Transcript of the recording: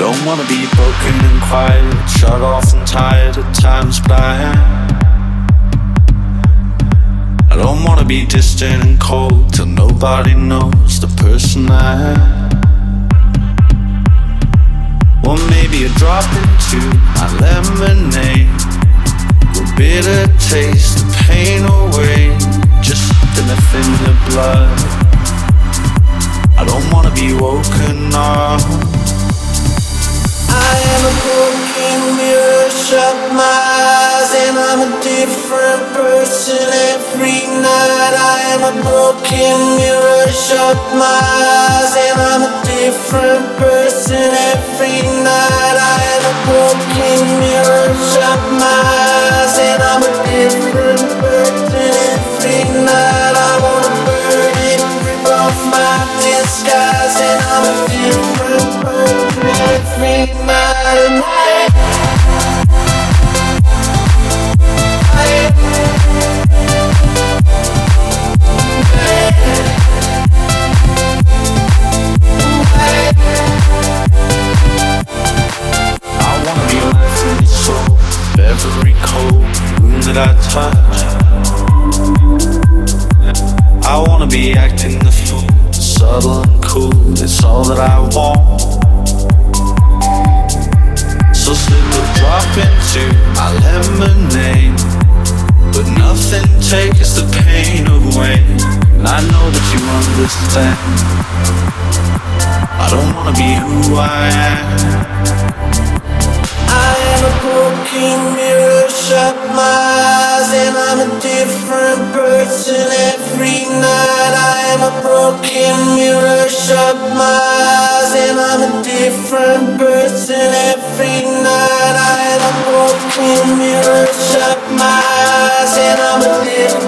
don't wanna be broken and quiet, shut off and tired at times, but I am. I don't wanna be distant and cold till nobody knows the person I am. Well, maybe a drop into my lemonade, a bitter taste, the pain away, just enough in the blood. I don't wanna be woken up. I am a broken mirror, shut my eyes and I'm a different person every night. I am a broken mirror, shut my eyes and I'm a different person every night. I am a broken mirror, shut my eyes and I'm a different person every night. I wanna burn it, rip off my disguise and I'm a different person every night. Every cold room that I touch, I wanna be acting the fool, subtle and cool, it's all that I want. So slip a drop into my lemonade, but nothing takes the pain away, and I know that you understand. I don't wanna be who I am. I am a broken mirror, shut my eyes and I'm a different person every night. I am a broken mirror, shut my eyes and I'm a different person every night. I am a broken mirror, shut my eyes and I'm a different